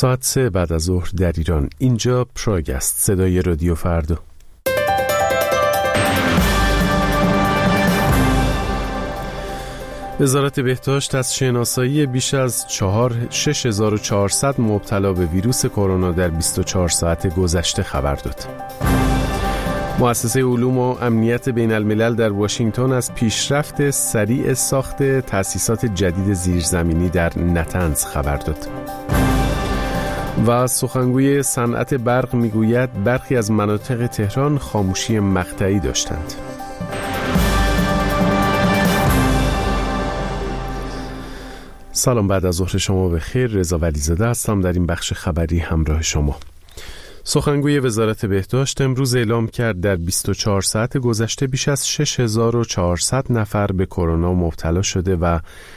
ساعت 3 بعد از ظهر در ایران. اینجا پراگ است، صدای رادیو فردا. وزارت بهداشت از شناسایی بیش از 6400 مبتلا به ویروس کرونا در 24 ساعت گذشته خبر داد. مؤسسه علوم و امنیت بین الملل در واشنگتن از پیشرفت سریع ساخت تأسیسات جدید زیرزمینی در نتنز خبر داد. و سخنگوی صنعت برق میگوید برخی از مناطق تهران خاموشی مقطعی داشتند. سلام، بعد از ظهر شما بخیر. رضا ولیزاده هستم در این بخش خبری همراه شما. سخنگوی وزارت بهداشت امروز اعلام کرد در 24 ساعت گذشته بیش از 6400 نفر به کرونا مبتلا شده و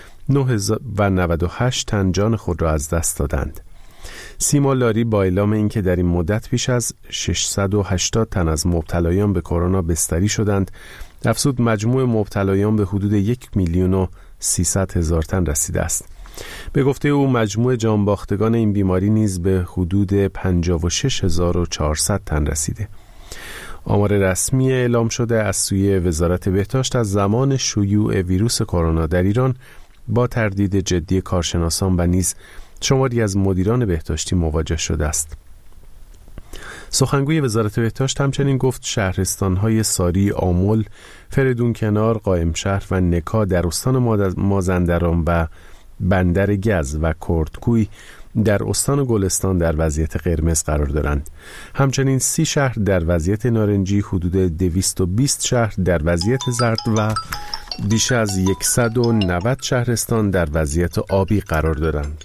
98 تن جان خود را از دست دادند. سیما لاری با اعلام اینکه در این مدت بیش از 680 تن از مبتلایان به کرونا بستری شدند، افزود مجموع مبتلایان به حدود 1,300,000 تن رسیده است. به گفته او مجموع جانباختگان این بیماری نیز به حدود 56,400 تن رسیده. آمار رسمی اعلام شده از سوی وزارت بهداشت از زمان شیوع ویروس کرونا در ایران با تردید جدی کارشناسان و نیز شماری از مدیران بهداشتی مواجه شده است. سخنگوی وزارت بهداشت همچنین گفت شهرستان‌های ساری، آمل، فریدون کنار، قائمشهر و نکا در استان مازندران و بندر گز و کردکوی در استان گلستان در وضعیت قرمز قرار دارند. همچنین 30 شهر در وضعیت نارنجی، حدود 220 شهر در وضعیت زرد و بیش از 190 شهرستان در وضعیت آبی قرار دارند.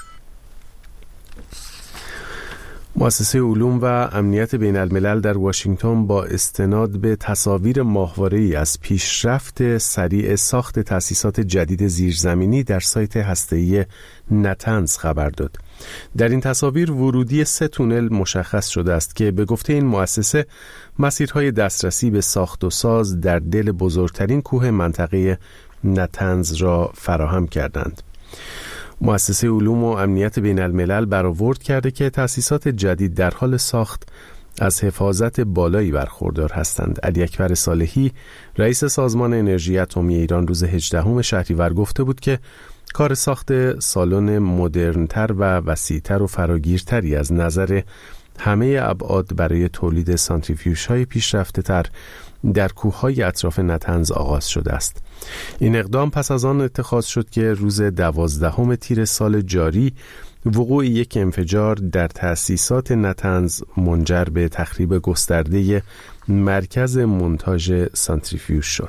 مؤسسه علوم و امنیت بین الملل در واشنگتن با استناد به تصاویر ماهواره‌ای از پیشرفت سریع ساخت تأسیسات جدید زیرزمینی در سایت هسته‌ای نتنز خبر داد. در این تصاویر ورودی 3 تونل مشخص شده است که به گفته این مؤسسه مسیرهای دسترسی به ساخت و ساز در دل بزرگترین کوه منطقه نتنز را فراهم کردند. مؤسسه علوم و امنیت بین الملل برآورد کرده که تأسیسات جدید در حال ساخت از حفاظت بالایی برخوردار هستند. علی اکبر صالحی، رئیس سازمان انرژی اتمی ایران، روز 18 شهریور گفته بود که کار ساخت سالن مدرن‌تر و وسیع‌تر و فراگیرتری از نظر همه ابعاد برای تولید سانتریفیوژهای پیشرفته‌تر در کوههای اطراف نتنز آغاز شده است. این اقدام پس از آن اتخاذ شد که روز 12 تیر سال جاری وقوع یک انفجار در تأسیسات نتنز منجر به تخریب گسترده مرکز مونتاژ سانتریفیوژ شد.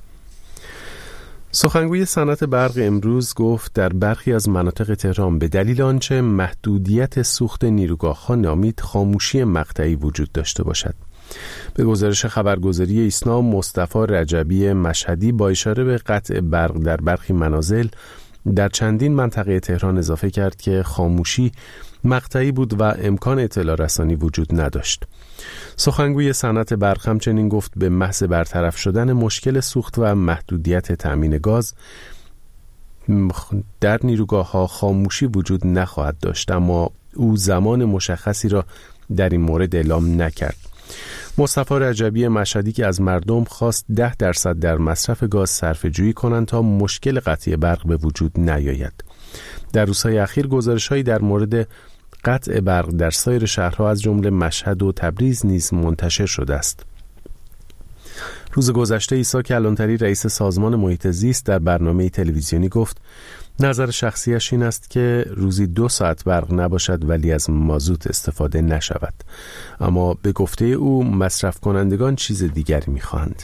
سخنگوی صنعت برق امروز گفت در برخی از مناطق تهران به دلیل آنچه محدودیت سوخت نیروگاه‌ها نامید خاموشی مقطعی وجود داشته باشد. به گزارش خبرگزاری ایسنا، مصطفی رجبی مشهدی با اشاره به قطع برق در برخی منازل در چندین منطقه تهران اضافه کرد که خاموشی مقطعی بود و امکان اطلاع رسانی وجود نداشت. سخنگوی صنعت برق همچنین گفت به محض برطرف شدن مشکل سوخت و محدودیت تامین گاز در نیروگاه‌ها خاموشی وجود نخواهد داشت، اما او زمان مشخصی را در این مورد اعلام نکرد. مصطفی رجبی مشهدی که از مردم خواست 10% در مصرف گاز صرفه‌جویی کنند تا مشکل قطعی برق به وجود نیاید. در روزهای اخیر گزارش‌هایی در مورد قطع برق در سایر شهرها از جمله مشهد و تبریز نیز منتشر شده است. روز گذشته عیسی کلانتری، رئیس سازمان محیط زیست، در برنامه تلویزیونی گفت نظر شخصیش این است که روزی 2 ساعت برق نباشد ولی از مازوت استفاده نشود، اما به گفته او مصرف کنندگان چیز دیگری می‌خواهند.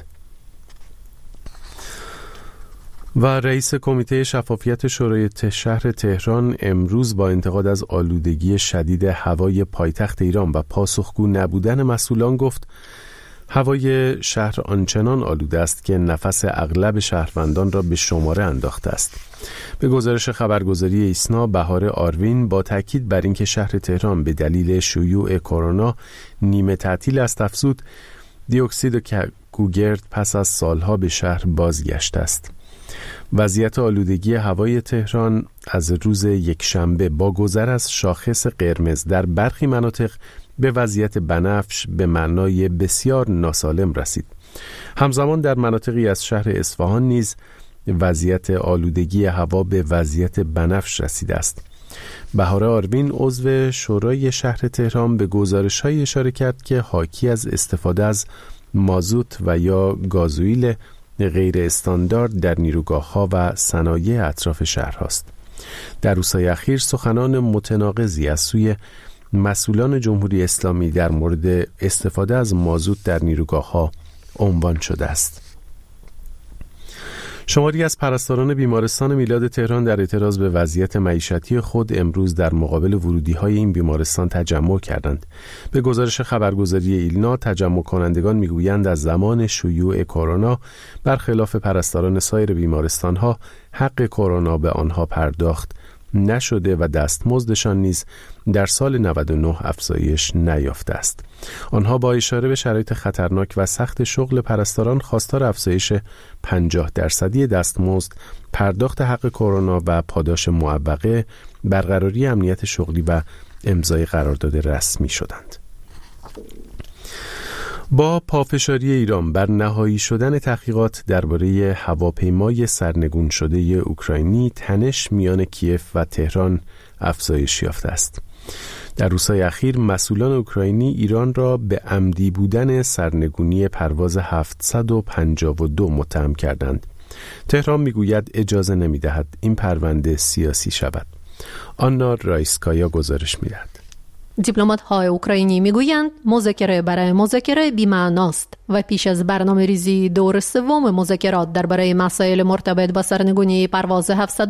و رئیس کمیته شفافیت شورای شهر تهران امروز با انتقاد از آلودگی شدید هوای پایتخت ایران و پاسخگو نبودن مسئولان گفت هوای شهر آنچنان آلوده است که نفس اغلب شهروندان را به شماره انداخته است. به گزارش خبرگزاری ایسنا، بهار آروین با تاکید بر اینکه شهر تهران به دلیل شیوع کرونا نیمه تعطیل است، افزود دی اکسید کوگرد پس از سالها به شهر بازگشته است. وضعیت آلودگی هوای تهران از روز یکشنبه با گذر از شاخص قرمز در برخی مناطق به وضعیت بنفش به معنای بسیار ناسالم رسید. همزمان در مناطقی از شهر اصفهان نیز وضعیت آلودگی هوا به وضعیت بنفش رسیده است. بهاره آروین عضو شورای شهر تهران به گزارش‌های اشاره کرد که حاکی از استفاده از مازوت و یا گازوئیل غیر استاندارد در نیروگاه‌ها و صنایع اطراف شهر است. در روزهای اخیر سخنان متناقضی از سوی مسئولان جمهوری اسلامی در مورد استفاده از مازوت در نیروگاه‌ها عنوان شده است. شماری از پرستاران بیمارستان میلاد تهران در اعتراض به وضعیت معیشتی خود امروز در مقابل ورودی‌های این بیمارستان تجمع کردند. به گزارش خبرگزاری ایلنا، تجمع کنندگان میگویند از زمان شیوع کرونا برخلاف پرستاران سایر بیمارستان‌ها حق کرونا به آنها پرداخت نشده و دستمزدشان نیز در سال 99 افزایش نیافته است. آنها با اشاره به شرایط خطرناک و سخت شغل پرستاران خواستار افزایش 50% دستمزد، پرداخت حق کرونا و پاداش معوقه، برقراری امنیت شغلی و امضای قرارداد رسمی شدند. با پافشاری ایران بر نهایی شدن تحقیقات درباره هواپیمای سرنگون شده اوکراینی، تنش میان کیف و تهران افزایش یافته است. در روزهای اخیر مسئولان اوکراینی ایران را به عمدی بودن سرنگونی پرواز 752 متهم کردند. تهران میگوید اجازه نمیدهد این پرونده سیاسی شود. آنا رایسکایا گزارش میدهد. دیپلمات‌های اوکراینی میگویند مذاکره برای مذاکره بی‌معناست و پیش از برنامه‌ریزی دور سوم مذاکرات درباره مسائل مرتبط با سرنگونی پرواز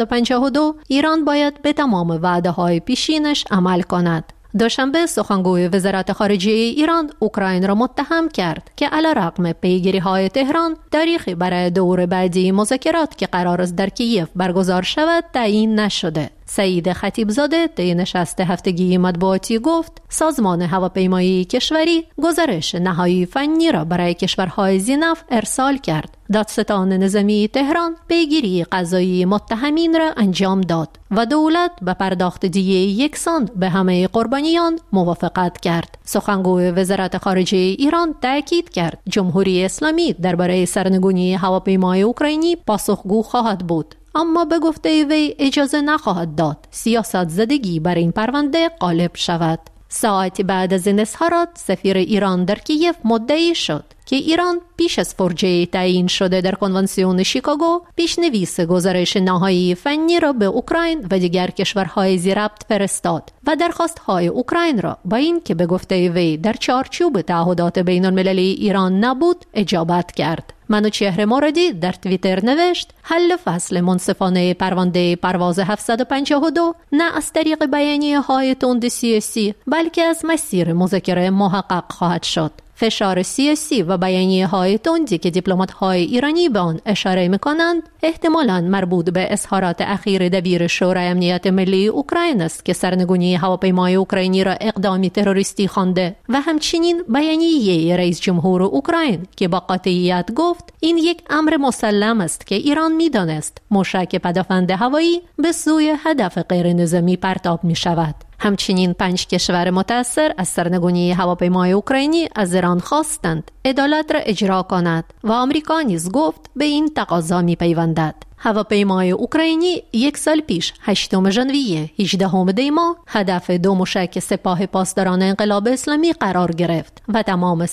752 ایران باید به تمام وعده‌های پیشینش عمل کند. دوشنبه سخنگوی وزارت خارجه ایران اوکراین را متهم کرد که علیرغم پیگیری‌های تهران تاریخی برای دور بعدی مذاکرات که قرار است در کیف برگزار شود تعیین نشده. سعید خطیبزاده طی نشست هفتگی مطبوعاتی گفت سازمان هواپیمایی کشوری گزارش نهایی فنی را برای کشورهای ذی‌نفع ارسال کرد. دادستان نظامی تهران پیگیری قضایی متهمین را انجام داد و دولت به پرداخت دیه یکسان به همه قربانیان موافقت کرد. سخنگوی وزارت خارجه ایران تاکید کرد جمهوری اسلامی درباره سرنگونی هواپیمای اوکراینی پاسخگو خواهد بود، اما به گفته وی اجازه نخواهد داد سیاست زدگی بر این پرونده غالب شود. ساعتی بعد از این اظهارات سفیر ایران در کیف مدعی شد که ایران پیش از فرجه تعیین شده در کنوانسیون شیکاگو پیشنویس گزارش نهایی فنی را به اوکراین و دیگر کشورهای ذی‌ربط فرستاد و درخواست‌های اوکراین را با این که به گفته وی در چارچوب تعهدات بین‌المللی ایران نبود اجابت کرد. منوچهر مرادی در توییتر نوشت حل فصل منصفانه پرونده پرواز 752 نه از طریق بیانیه‌های تند سیاسی بلکه از مسیر مذاکره محقق خواهد شد. فشار سیاسی و بیانیه‌های تندی که دیپلمات‌های ایرانی به آن اشاره می‌کنند احتمالاً مربوط به اظهارات اخیر دبیر شورای امنیت ملی اوکراین است که سرنگونی هواپیمای اوکراینی را اقدامی تروریستی خوانده و همچنین بیانیه رئیس جمهور اوکراین که با قاطعیت گفت این یک امر مسلم است که ایران می‌دانست موشک پدافند هوایی به سوی هدف غیر نظامی پرتاب می‌شود. همچنین 5 کشور متأثر از سرنگونی هواپیمای اوکراینی از ایران خواستند عدالت را اجرا کند و آمریکا نیز گفت به این تقاضا می‌پیوندد. هواپیمای اوکراینی 1 سال پیش 8 ژانویه 18 دی ماه هدف 2 موشک سپاه پاسداران انقلاب اسلامی قرار گرفت و تمام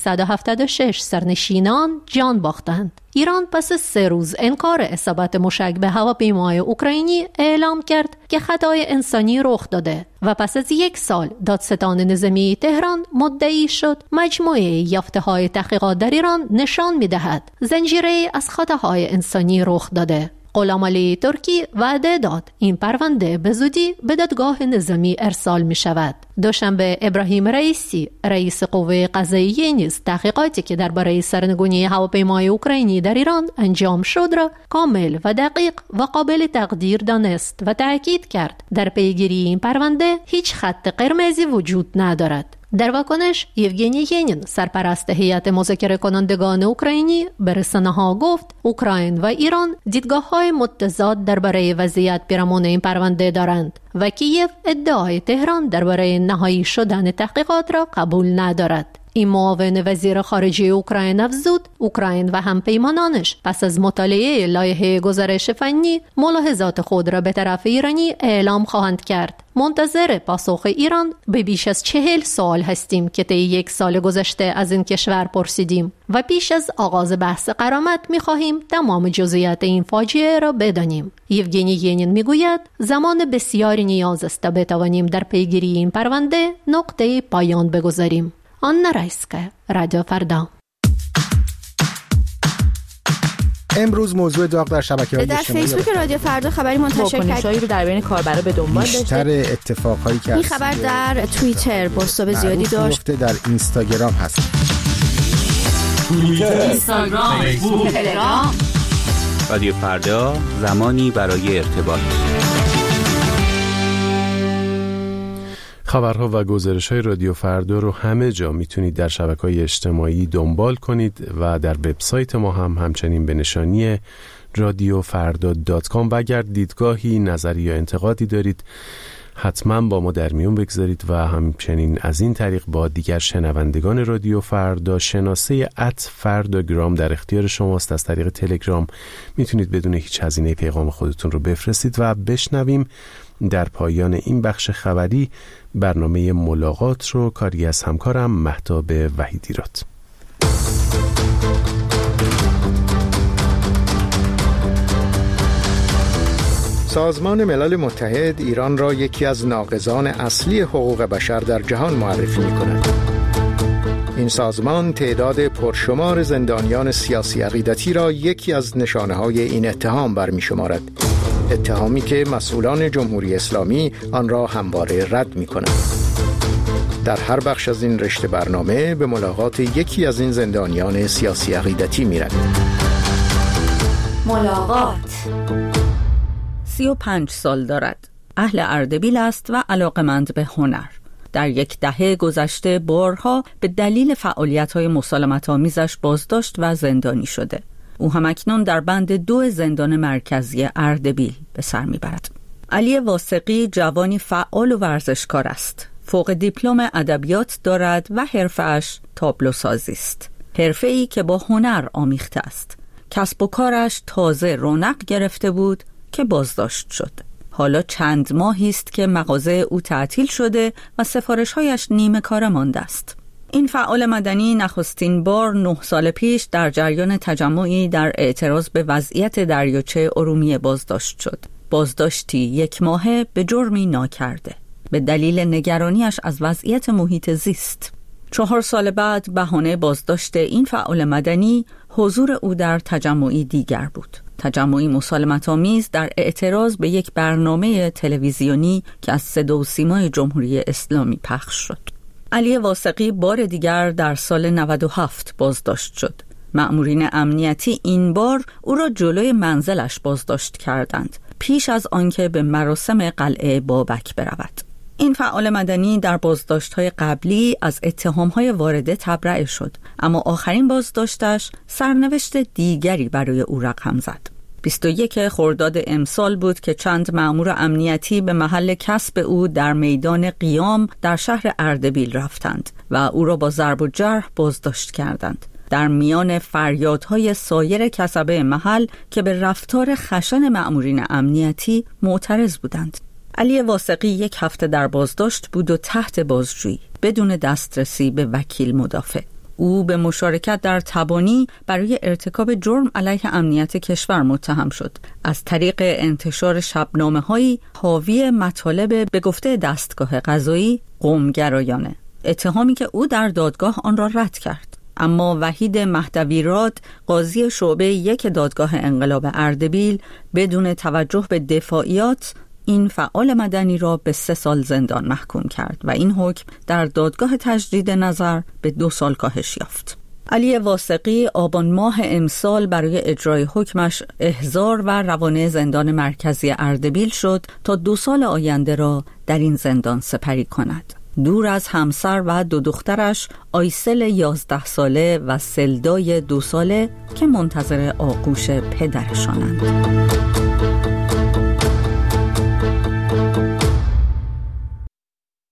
176 سرنشین آن جان باختند. ایران پس 3 روز انکار اصابت موشک به هواپیمای اوکراینی اعلام کرد که خطای انسانی رخ داده و پس از 1 سال دادستان نظامی تهران مدعی شد مجموعه یافته‌های تحقیقات در ایران نشان می‌دهد زنجیره از خطاهای انسانی رخ داده. غلامعلی ترکی وعده داد این پرونده به زودی به دادگاه نظامی ارسال می شود. دوشنبه ابراهیم رئیسی رئیس قوه قضاییه نیز تحقیقاتی که درباره سرنگونی هواپیمای اوکراینی در ایران انجام شد را کامل و دقیق و قابل تقدیر دانست و تاکید کرد در پیگیری این پرونده هیچ خط قرمزی وجود ندارد. در واکنش یوگنی ینین سرپرست هیئت مذاکره کنندگان اوکراینی به رسانه‌ها گفت اوکراین و ایران دیدگاه‌های متضاد درباره وضعیت پیرامون این پرونده دارند و کیف ادعای تهران درباره نهایی شدن تحقیقات را قبول ندارد. این معاون وزیر خارجه اوکراین افزود اوکراین و همپیمانانش پس از مطالعه لایحه گزارش فنی ملاحظات خود را به طرف ایرانی اعلام خواهند کرد. منتظر پاسخ ایران به بیش از 40 سوال هستیم که طی 1 سال گذشته از این کشور پرسیدیم و پیش از آغاز بحث غرامت می‌خواهیم تمام جزئیات این فاجعه را بدانیم. یوگنی ینین میگوید زمان بسیاری نیاز است تا بتوانیم در پیگیری این پرونده نقطه پایان بگذاریم. آنا رایسکا، رادیو فردا. امروز موضوع داغ در شبکه‌های اجتماعی در فیسبوک رادیو فردا خبری منتشر کرد رو در بین کاربرا به دنبال داشته. بیشتر اتفاقایی که این خبر در توییتر بازتاب زیادی داشت. در اینستاگرام هست. اینستاگرام، فیسبوک، تلگرام. رادیو فردا، زمانی برای ارتباط. خبرها و گزارش‌های رادیو فردا رو همه جا میتونید در شبکه‌های اجتماعی دنبال کنید و در وبسایت ما هم همچنین به نشانی radiofarda.com و اگر دیدگاهی، نظری یا انتقادی دارید حتما با ما در میون بگذارید و همچنین از این طریق با دیگر شنوندگان رادیو فردا. شناسه @فرداگرام در اختیار شماست. از طریق تلگرام میتونید بدون هیچ هزینه پیغام خودتون رو بفرستید و بشنویم. در پایان این بخش خبری برنامه ملاقات رو کاری از همکارم مهتاب وحیدیراد. سازمان ملل متحد ایران را یکی از ناقضان اصلی حقوق بشر در جهان معرفی می‌کند. این سازمان تعداد پرشمار زندانیان سیاسی عقیدتی را یکی از نشانه‌های این اتهام برمی‌شمارد. اتهامی که مسئولان جمهوری اسلامی آن را همواره رد می‌کنند. در هر بخش از این رشته برنامه به ملاقات یکی از این زندانیان سیاسی عقیدتی می‌رویم. ملاقات. 35 سال دارد. اهل اردبیل است و علاقمند به هنر. در 10 دهه گذشته بارها به دلیل فعالیت‌های مسالمت‌آمیزش بازداشت و زندانی شده. او همکنون در بند 2 زندان مرکزی اردبیل به سر میبرد. علی واثقی جوانی فعال و ورزشکار است. فوق دیپلم ادبیات دارد و حرفه‌اش تابلوسازی است. حرفه‌ای که با هنر آمیخته است. کسب و کارش تازه رونق گرفته بود که بازداشت شد. حالا چند ماهی است که مغازه او تعطیل شده و سفارش‌هایش نیمه کاره مانده است. این فعال مدنی نخستین بار 9 سال پیش در جریان تجمعی در اعتراض به وضعیت دریاچه ارومیه بازداشت شد. بازداشتی 1 ماهه به جرمی ناکرده به دلیل نگرانیش از وضعیت محیط زیست. 4 سال بعد بهانه بازداشت این فعال مدنی حضور او در تجمعی دیگر بود. تجمعی مسالمت‌آمیز در اعتراض به یک برنامه تلویزیونی که از صدا و سیمای جمهوری اسلامی پخش شد. علی واثقی بار دیگر در سال 97 بازداشت شد. مأمورین امنیتی این بار او را جلوی منزلش بازداشت کردند پیش از آنکه به مراسم قلعه بابک برود. این فعال مدنی در بازداشت‌های قبلی از اتهام‌های وارده تبرئه شد، اما آخرین بازداشتش سرنوشت دیگری برای او رقم زد. 21 خرداد امسال بود که چند مأمور امنیتی به محل کسب او در میدان قیام در شهر اردبیل رفتند و او را با ضرب و جرح بازداشت کردند. در میان فریادهای سایر کسبه محل که به رفتار خشن مأمورین امنیتی معترض بودند. علی واثقی 1 هفته در بازداشت بود و تحت بازجویی بدون دسترسی به وکیل مدافع. او به مشارکت در تبانی برای ارتکاب جرم علیه امنیت کشور متهم شد. از طریق انتشار شبنامه‌هایی حاوی مطالب به گفته دستگاه قضایی قوم‌گرایانه، اتهامی که او در دادگاه آن را رد کرد. اما وحید مهدویراد قاضی شعبه 1 دادگاه انقلاب اردبیل بدون توجه به دفاعیات این فعال مدنی را به 3 سال زندان محکوم کرد و این حکم در دادگاه تجدید نظر به 2 سال کاهش یافت. علی واثقی آبان ماه امسال برای اجرای حکمش احضار و روانه زندان مرکزی اردبیل شد تا 2 سال آینده را در این زندان سپری کند. دور از همسر و 2 دخترش، آیسل 11 ساله و سلدای 2 ساله که منتظر آغوش پدرشانند.